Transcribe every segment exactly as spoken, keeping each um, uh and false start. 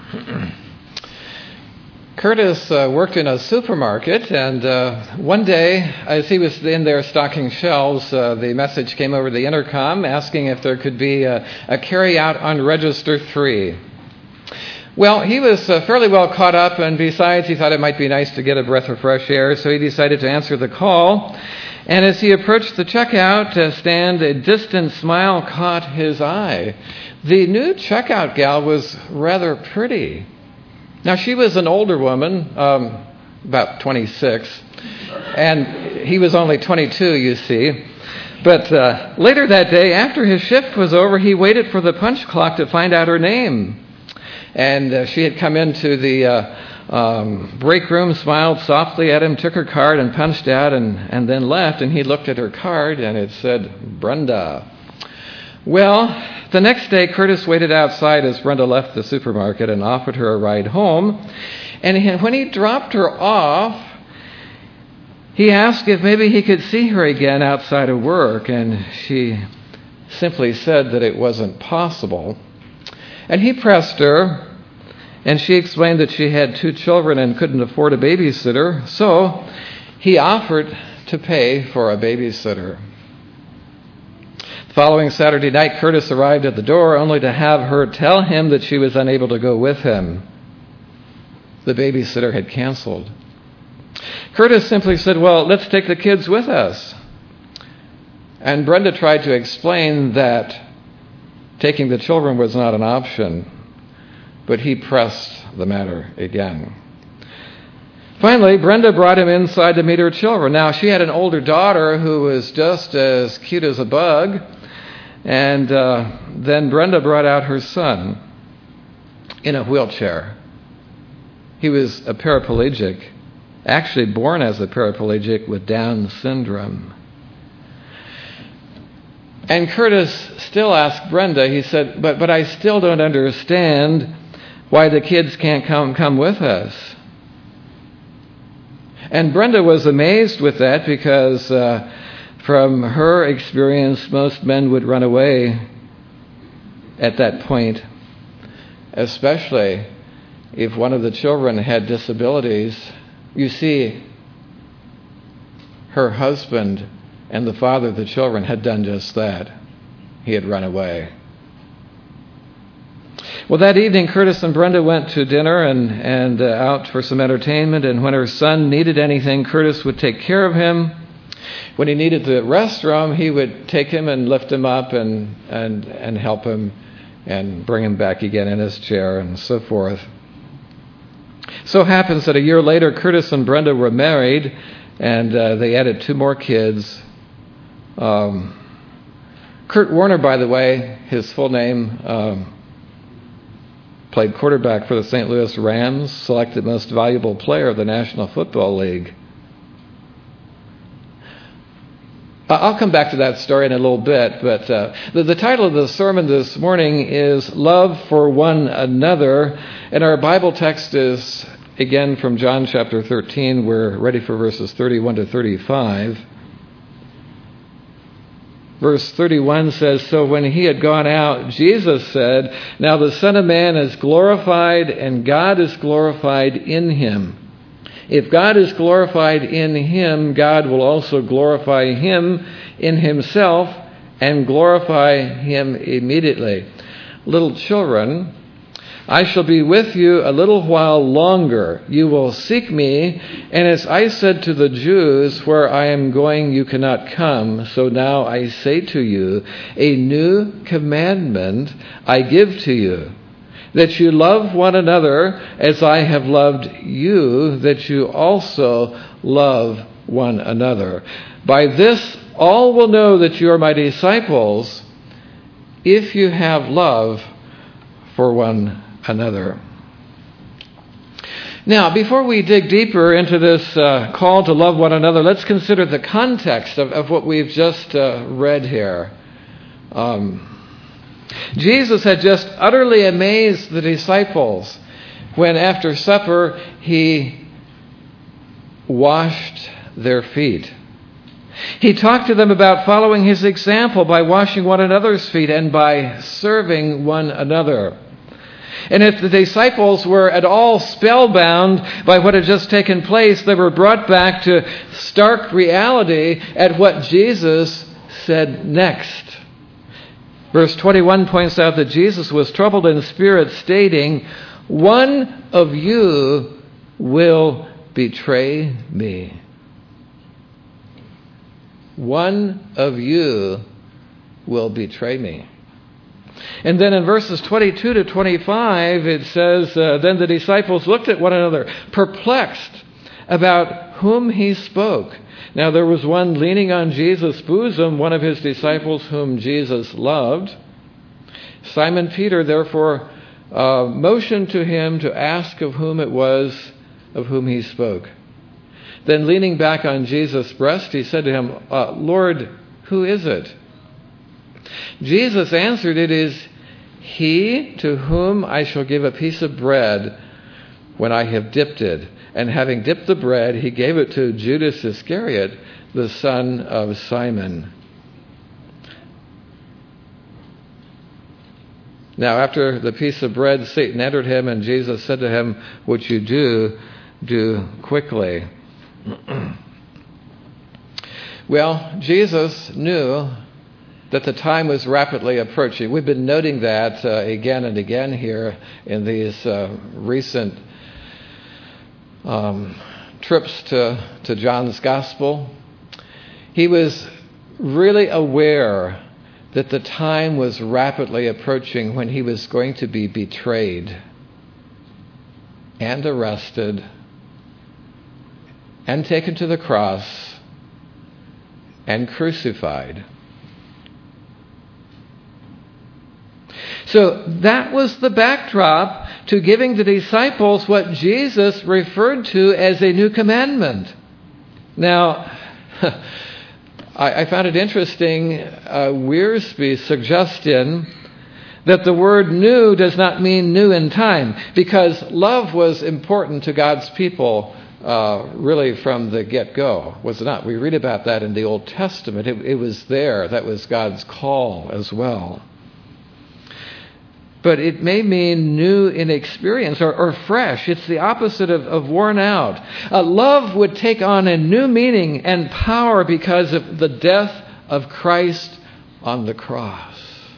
Curtis uh, worked in a supermarket, and uh, one day, as he was in there stocking shelves, uh, the message came over the intercom asking if there could be a, a carry-out on register three. Well, he was uh, fairly well caught up, and besides, he thought it might be nice to get a breath of fresh air, so he decided to answer the call. And as he approached the checkout uh, stand, a distant smile caught his eye. The new checkout gal was rather pretty. Now, she was an older woman, um, about twenty-six, and he was only twenty-two, you see. But uh, later that day, after his shift was over, he waited for the punch clock to find out her name. And uh, she had come into the uh, um, break room, smiled softly at him, took her card and punched out, and, and then left. And he looked at her card, and it said, Brenda. Well, the next day, Curtis waited outside as Brenda left the supermarket and offered her a ride home. And when he dropped her off, he asked if maybe he could see her again outside of work, and she simply said that it wasn't possible. And he pressed her, and she explained that she had two children and couldn't afford a babysitter, so he offered to pay for a babysitter. The following Saturday night, Curtis arrived at the door only to have her tell him that she was unable to go with him. The babysitter had canceled. Curtis simply said, well, let's take the kids with us. And Brenda tried to explain that taking the children was not an option, but he pressed the matter again. Finally, Brenda brought him inside to meet her children. Now, she had an older daughter who was just as cute as a bug, and uh, then Brenda brought out her son in a wheelchair. He was a paraplegic, actually born as a paraplegic with Down syndrome. And Curtis still asked Brenda, he said, but but I still don't understand why the kids can't come, come with us. And Brenda was amazed with that because uh, from her experience, most men would run away at that point, especially if one of the children had disabilities. You see, her husband and the father of the children had done just that. He had run away. Well, that evening, Curtis and Brenda went to dinner and, and uh, out for some entertainment, and when her son needed anything, Curtis would take care of him. When he needed the restroom, he would take him and lift him up and, and, and help him and bring him back again in his chair and so forth. So happens that a year later, Curtis and Brenda were married, and uh, they added two more kids. Um, Kurt Warner, by the way, his full name, um, played quarterback for the Saint Louis Rams, selected most valuable player of the National Football League. I'll come back to that story in a little bit, but uh, the, the title of the sermon this morning is Love for One Another, and our Bible text is, again, from John chapter thirteen. We're ready for verses thirty-one to thirty-five. Verse thirty-one says, so when he had gone out, Jesus said, now the Son of Man is glorified, and God is glorified in him. If God is glorified in him, God will also glorify him in himself and glorify him immediately. Little children, I shall be with you a little while longer. You will seek me, and as I said to the Jews, where I am going you cannot come. So now I say to you, a new commandment I give to you, that you love one another as I have loved you, that you also love one another. By this all will know that you are my disciples, if you have love for one another. Now, before we dig deeper into this uh, call to love one another, let's consider the context of, of what we've just uh, read here. Um, Jesus had just utterly amazed the disciples when, after supper, he washed their feet. He talked to them about following his example by washing one another's feet and by serving one another. And if the disciples were at all spellbound by what had just taken place, they were brought back to stark reality at what Jesus said next. Verse twenty-one points out that Jesus was troubled in spirit, stating, "One of you will betray me." One of you will betray me. And then in verses twenty-two to twenty-five, it says, uh, Then the disciples looked at one another, perplexed about whom he spoke. Now there was one leaning on Jesus' bosom, one of his disciples whom Jesus loved. Simon Peter, therefore, uh, motioned to him to ask of whom it was of whom he spoke. Then leaning back on Jesus' breast, he said to him, uh, Lord, who is it? Jesus answered, It is he to whom I shall give a piece of bread when I have dipped it. And having dipped the bread, he gave it to Judas Iscariot, the son of Simon. Now, after the piece of bread, Satan entered him, and Jesus said to him, What you do, do quickly. Well, Jesus knew that the time was rapidly approaching. We've been noting that uh, again and again here in these uh, recent um, trips to, to John's Gospel. He was really aware that the time was rapidly approaching when he was going to be betrayed and arrested and taken to the cross and crucified. So that was the backdrop to giving the disciples what Jesus referred to as a new commandment. Now, I, I found it interesting, uh, Wiersbe's suggestion that the word new does not mean new in time, because love was important to God's people uh, really from the get-go, was it not? We read about that in the Old Testament. It, it was there. That was God's call as well. But it may mean new in experience or, or fresh. It's the opposite of, of worn out. Uh, love would take on a new meaning and power because of the death of Christ on the cross.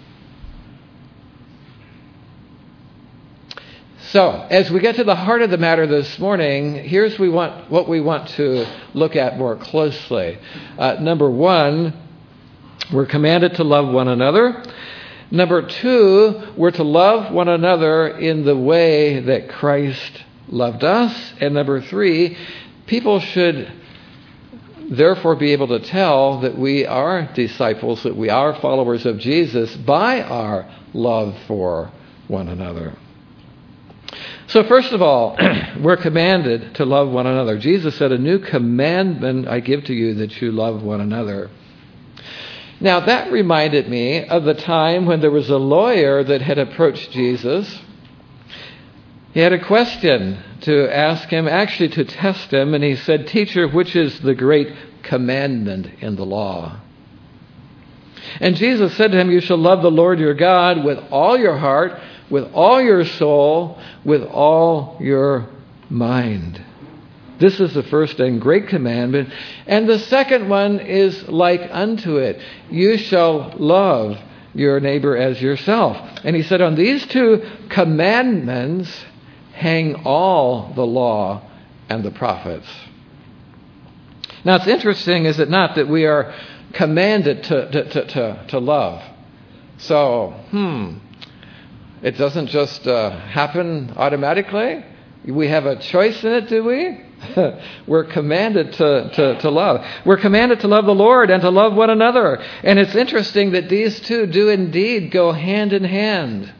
So, as we get to the heart of the matter this morning, here's we want, what we want to look at more closely. Uh, number one, we're commanded to love one another. Number two, we're to love one another in the way that Christ loved us. And number three, people should therefore be able to tell that we are disciples, that we are followers of Jesus by our love for one another. So first of all, we're commanded to love one another. Jesus said, "A new commandment I give to you, that you love one another." Now, that reminded me of the time when there was a lawyer that had approached Jesus. He had a question to ask him, actually to test him, and he said, "Teacher, which is the great commandment in the law?" And Jesus said to him, "You shall love the Lord your God with all your heart, with all your soul, with all your mind. This is the first and great commandment. And the second one is like unto it. You shall love your neighbor as yourself." And he said, on these two commandments hang all the law and the prophets. Now, it's interesting, is it not, that we are commanded to, to, to, to, to love. So, hmm, it doesn't just uh, happen automatically. We have a choice in it, do we? We're commanded to, to, to love. We're commanded to love the Lord and to love one another. And it's interesting that these two do indeed go hand in hand.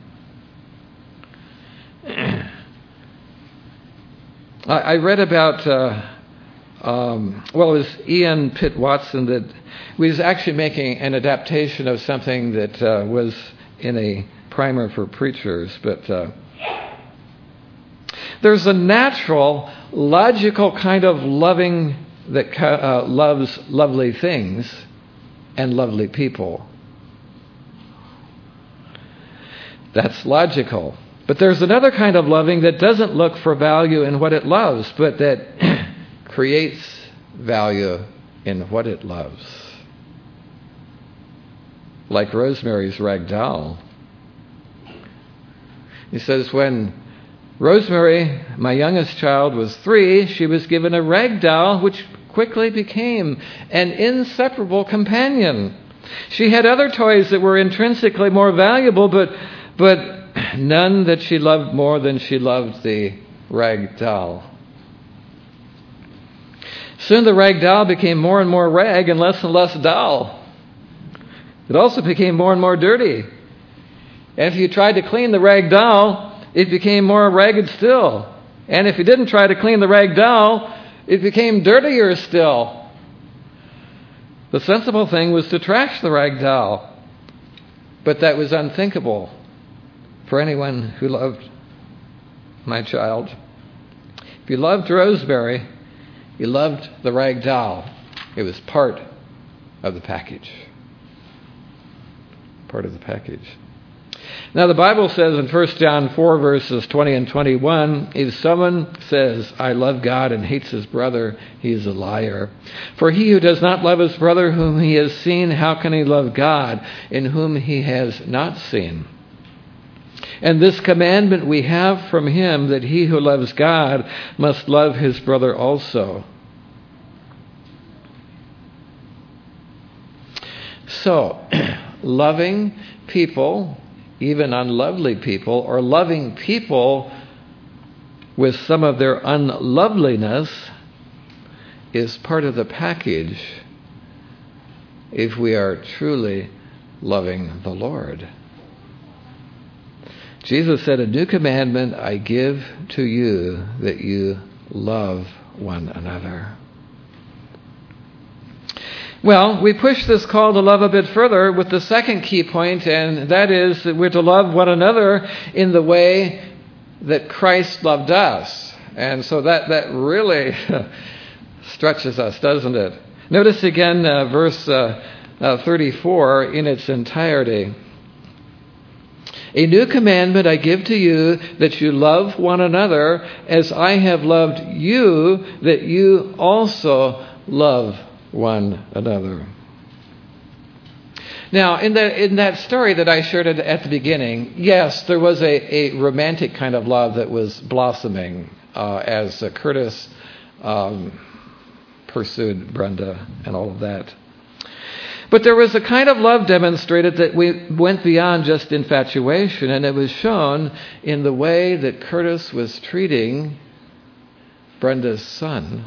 I, I read about, uh, um, well, it was Ian Pitt Watson that was actually making an adaptation of something that uh, was in a primer for preachers, but uh, there's a natural, logical kind of loving that uh, loves lovely things and lovely people. That's logical. But there's another kind of loving that doesn't look for value in what it loves, but that creates value in what it loves. Like Rosemary's rag doll. He says, when Rosemary, my youngest child, was three, she was given a rag doll which quickly became an inseparable companion. She had other toys that were intrinsically more valuable, but but none that she loved more than she loved the rag doll. Soon the rag doll became more and more rag and less and less doll. It also became more and more dirty. And if you tried to clean the rag doll, it became more ragged still. And if you didn't try to clean the rag doll, it became dirtier still. The sensible thing was to trash the rag doll. But that was unthinkable for anyone who loved my child. If you loved Rosemary, you loved the rag doll. It was part of the package. Part of the package. Now the Bible says in First John four, verses twenty and twenty-one, if someone says, I love God and hates his brother, he is a liar. For he who does not love his brother whom he has seen, how can he love God in whom he has not seen? And this commandment we have from him, that he who loves God must love his brother also. So, loving people, even unlovely people, or loving people with some of their unloveliness, is part of the package if we are truly loving the Lord. Jesus said, a new commandment I give to you, that you love one another. Well, we push this call to love a bit further with the second key point, and that is that we're to love one another in the way that Christ loved us. And so that, that really stretches us, doesn't it? Notice again uh, verse uh, uh, thirty-four in its entirety. A new commandment I give to you, that you love one another as I have loved you, that you also love one another. Now, in that in that story that I shared at, at the beginning, yes, there was a, a romantic kind of love that was blossoming uh, as uh, Curtis um, pursued Brenda and all of that. But there was a kind of love demonstrated that we went beyond just infatuation, and it was shown in the way that Curtis was treating Brenda's son.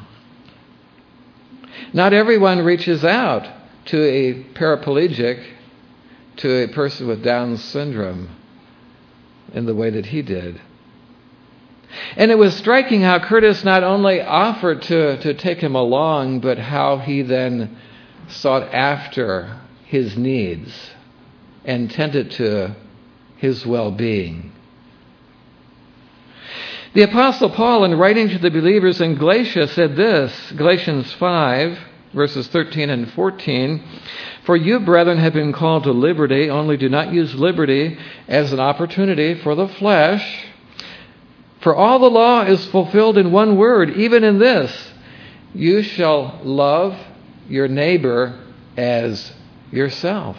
Not everyone reaches out to a paraplegic, to a person with Down syndrome, in the way that he did. And it was striking how Curtis not only offered to, to take him along, but how he then sought after his needs and tended to his well-being. The Apostle Paul, in writing to the believers in Galatia, said this, Galatians five, verses thirteen and fourteen, for you, brethren, have been called to liberty, only do not use liberty as an opportunity for the flesh. For all the law is fulfilled in one word, even in this, you shall love your neighbor as yourself.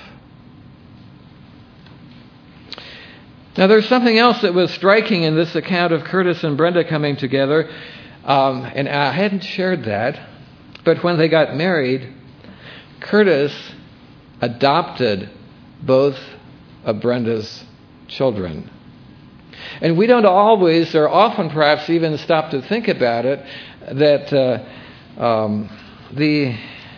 Now, there's something else that was striking in this account of Curtis and Brenda coming together, um, and I hadn't shared that, but when they got married, Curtis adopted both of Brenda's children. And we don't always, or often perhaps even stop to think about it, that uh, um, the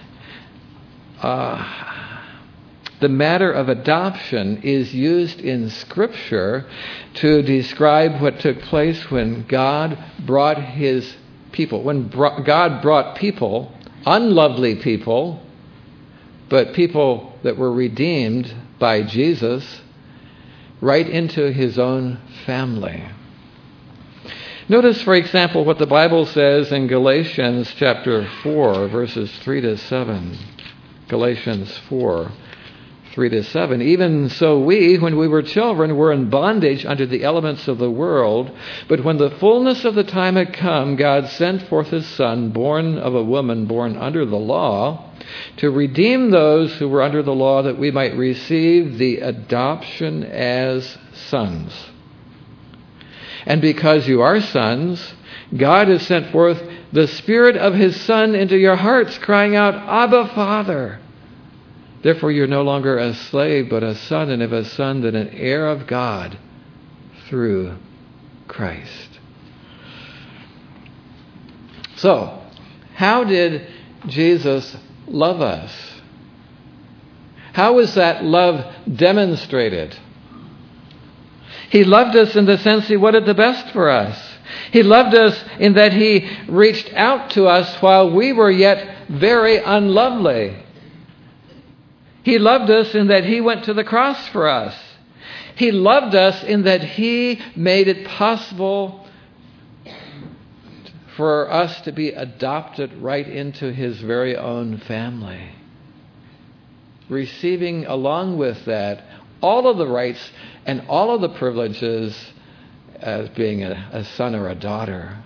uh, the matter of adoption is used in Scripture to describe what took place when God brought his people. When bro- God brought people, unlovely people, but people that were redeemed by Jesus, right into his own family. Notice, for example, what the Bible says in Galatians chapter four, verses three to seven. Galatians four, three to seven. Even so we, when we were children, were in bondage under the elements of the world. But when the fullness of the time had come, God sent forth his Son, born of a woman, born under the law, to redeem those who were under the law, that we might receive the adoption as sons. And because you are sons, God has sent forth the Spirit of his Son into your hearts, crying out, Abba, Father. Therefore you're no longer a slave, but a son, and if a son, then an heir of God through Christ. So, how did Jesus love us? How was that love demonstrated? He loved us in the sense he wanted the best for us. He loved us in that he reached out to us while we were yet very unlovely. He loved us in that he went to the cross for us. He loved us in that he made it possible for us to be adopted right into his very own family, receiving along with that all of the rights and all of the privileges as being a, a son or a daughter.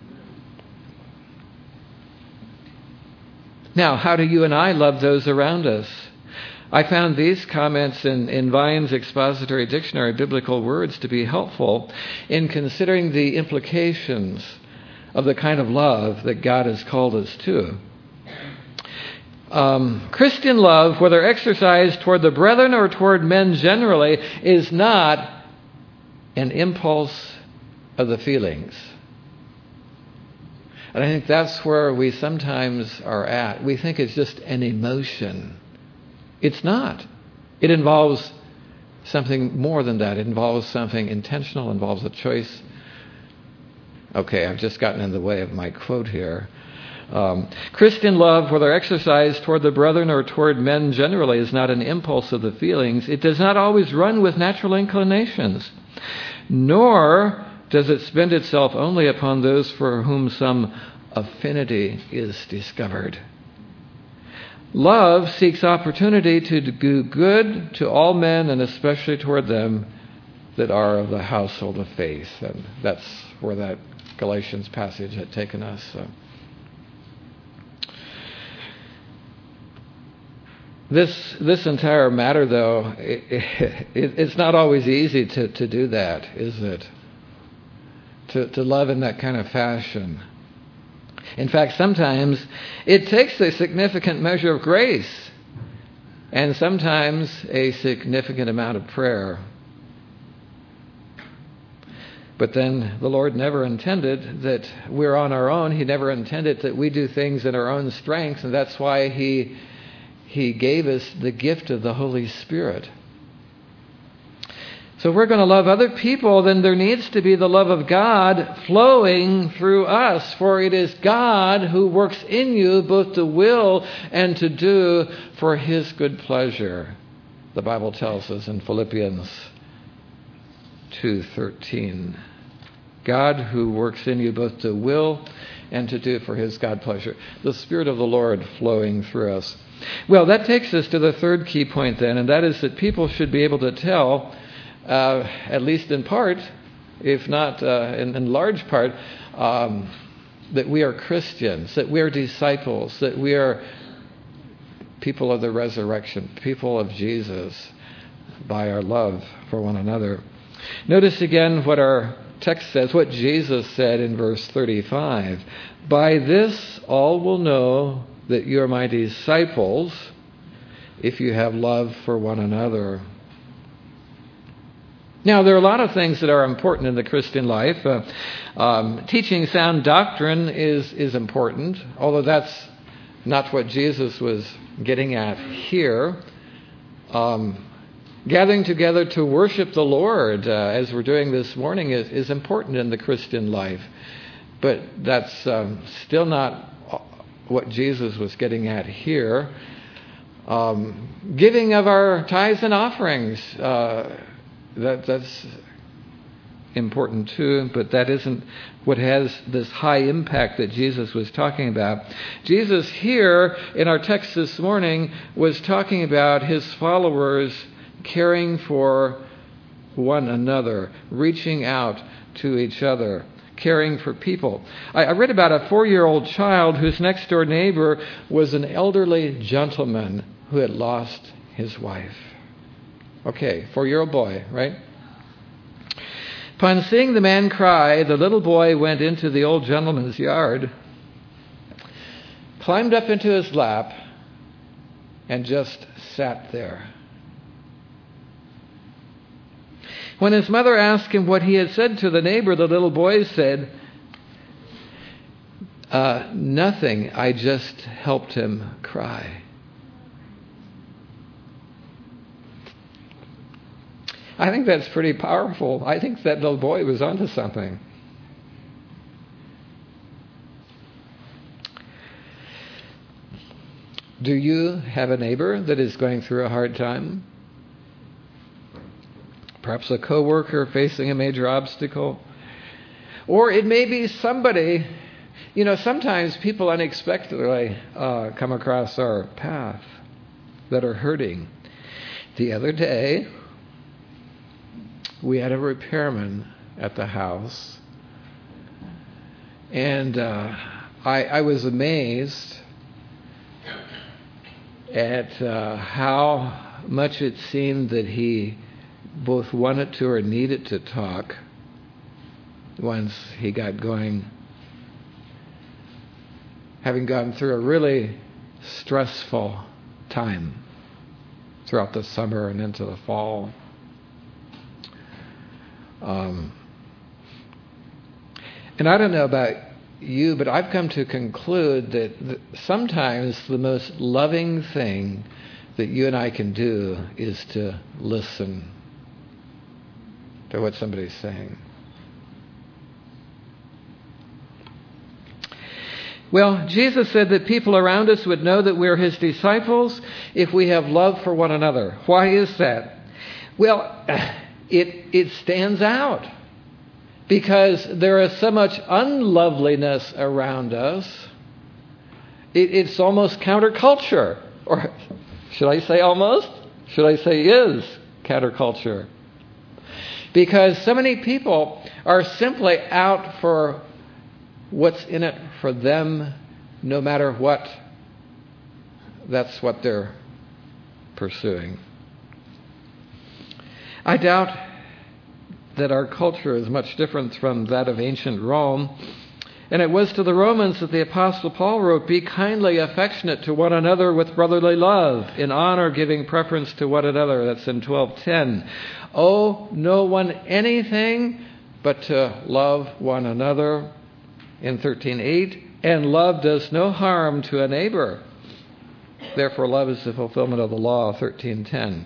Now, how do you and I love those around us? I found these comments in, in Vine's Expository Dictionary, Biblical Words, to be helpful in considering the implications of the kind of love that God has called us to. Um, Christian love, whether exercised toward the brethren or toward men generally, is not an impulse of the feelings. And I think that's where we sometimes are at. We think it's just an emotion. It's not. It involves something more than that. It involves something intentional, involves a choice. Okay, I've just gotten in the way of my quote here. Um, Christian love, whether exercised toward the brethren or toward men generally, is not an impulse of the feelings. It does not always run with natural inclinations, nor does it spend itself only upon those for whom some affinity is discovered. Love seeks opportunity to do good to all men, and especially toward them that are of the household of faith. And that's where that Galatians passage had taken us. So. This this entire matter, though, it, it, it's not always easy to, to do that, is it? To, to love in that kind of fashion. In fact, sometimes it takes a significant measure of grace and sometimes a significant amount of prayer. But then the Lord never intended that we're on our own. He never intended that we do things in our own strength, and that's why He He gave us the gift of the Holy Spirit. So if we're going to love other people, then there needs to be the love of God flowing through us. For it is God who works in you both to will and to do for His good pleasure. The Bible tells us in Philippians two thirteen. God who works in you both to will and to do for His God pleasure. The Spirit of the Lord flowing through us. Well, that takes us to the third key point then, and that is that people should be able to tell, uh, at least in part, if not uh, in, in large part, um, that we are Christians, that we are disciples, that we are people of the resurrection, people of Jesus, by our love for one another. Notice again what our text says, what Jesus said in verse thirty-five. By this all will know that you are my disciples, if you have love for one another. Now, there are a lot of things that are important in the Christian life. Uh, um, teaching sound doctrine is, is important, although that's not what Jesus was getting at here. Um, gathering together to worship the Lord, uh, as we're doing this morning, is, is important in the Christian life. But that's um, still not what Jesus was getting at here. Um, giving of our tithes and offerings, uh, that, that's important too, but that isn't what has this high impact that Jesus was talking about. Jesus here in our text this morning was talking about his followers caring for one another, reaching out to each other, caring for people. I, I read about a four-year-old child whose next-door neighbor was an elderly gentleman who had lost his wife. Okay, four-year-old boy, right? Upon seeing the man cry, the little boy went into the old gentleman's yard, climbed up into his lap, and just sat there. When his mother asked him what he had said to the neighbor, the little boy said, uh, nothing, I just helped him cry. I think that's pretty powerful. I think that little boy was onto something. Do you have a neighbor that is going through a hard time? Perhaps a coworker facing a major obstacle. Or it may be somebody, you know, sometimes people unexpectedly uh, come across our path that are hurting. The other day, we had a repairman at the house, and uh, I, I was amazed at uh, how much it seemed that he both wanted to or needed to talk once he got going, having gone through a really stressful time throughout the summer and into the fall. Um, and I don't know about you, but I've come to conclude that th- sometimes the most loving thing that you and I can do is to listen to what somebody's saying. Well, Jesus said that people around us would know that we're his disciples if we have love for one another. Why is that? Well, it it stands out because there is so much unloveliness around us. It, it's almost counterculture. Or should I say almost? Should I say is counterculture? Because so many people are simply out for what's in it for them, no matter what. That's what they're pursuing. I doubt that our culture is much different from that of ancient Rome. And it was to the Romans that the Apostle Paul wrote, "Be kindly affectionate to one another with brotherly love, in honor giving preference to one another." That's in twelve ten. "Owe no one anything but to love one another," in thirteen eight. "And love does no harm to a neighbor. Therefore love is the fulfillment of the law," thirteen ten.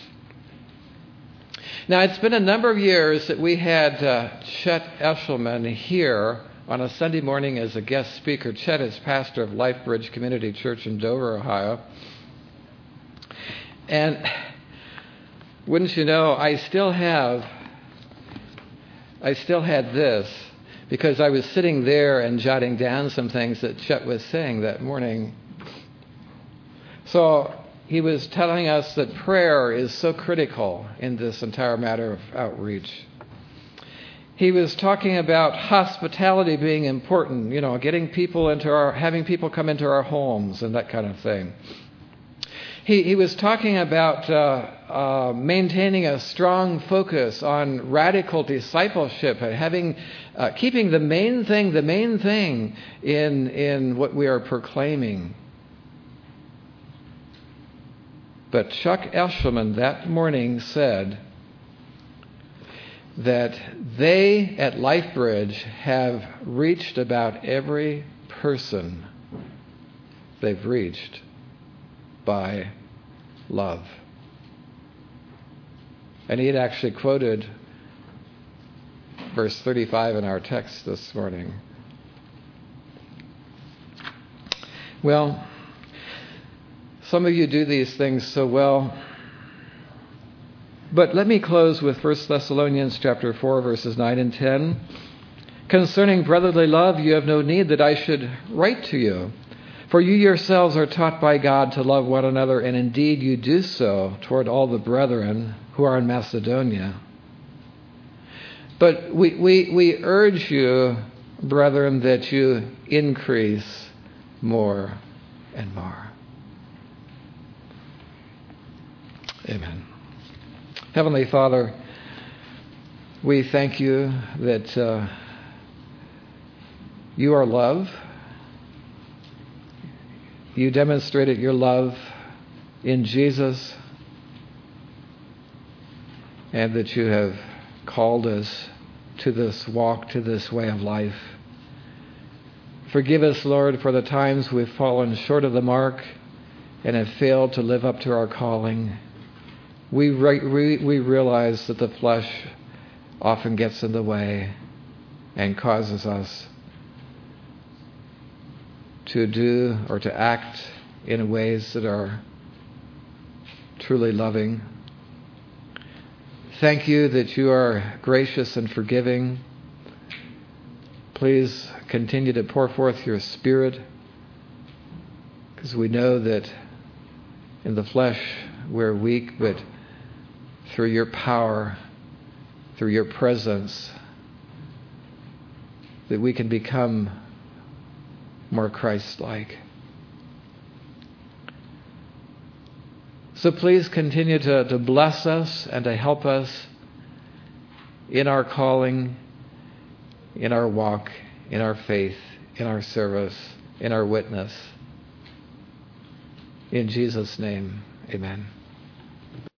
Now, it's been a number of years that we had uh, Chet Eshelman here on a Sunday morning as a guest speaker. Chet is pastor of LifeBridge Community Church in Dover, Ohio. And wouldn't you know, I still have, I still had this, because I was sitting there and jotting down some things that Chet was saying that morning. So he was telling us that prayer is so critical in this entire matter of outreach. He was talking about hospitality being important, you know, getting people into our, having people come into our homes and that kind of thing. He, he was talking about uh, uh, maintaining a strong focus on radical discipleship and having, uh, keeping the main thing, the main thing in in what we are proclaiming. But Chuck Eshelman that morning said that they at LifeBridge have reached about every person they've reached by love. And he had actually quoted verse thirty-five in our text this morning. Well, some of you do these things so well But let me close with First Thessalonians chapter four, verses nine and ten. Concerning brotherly love, you have no need that I should write to you. For you yourselves are taught by God to love one another, and indeed you do so toward all the brethren who are in Macedonia. But we, we, we urge you, brethren, that you increase more and more. Amen. Heavenly Father, we thank you that uh, you are love. You demonstrated your love in Jesus, and that you have called us to this walk, to this way of life. Forgive us, Lord, for the times we've fallen short of the mark and have failed to live up to our calling. We, re- we realize that the flesh often gets in the way and causes us to do or to act in ways that are truly loving. Thank you that you are gracious and forgiving. Please continue to pour forth your Spirit, because we know that in the flesh we're weak, but through your power, through your presence, that we can become more Christ-like. So please continue to, to bless us and to help us in our calling, in our walk, in our faith, in our service, in our witness. In Jesus' name, amen.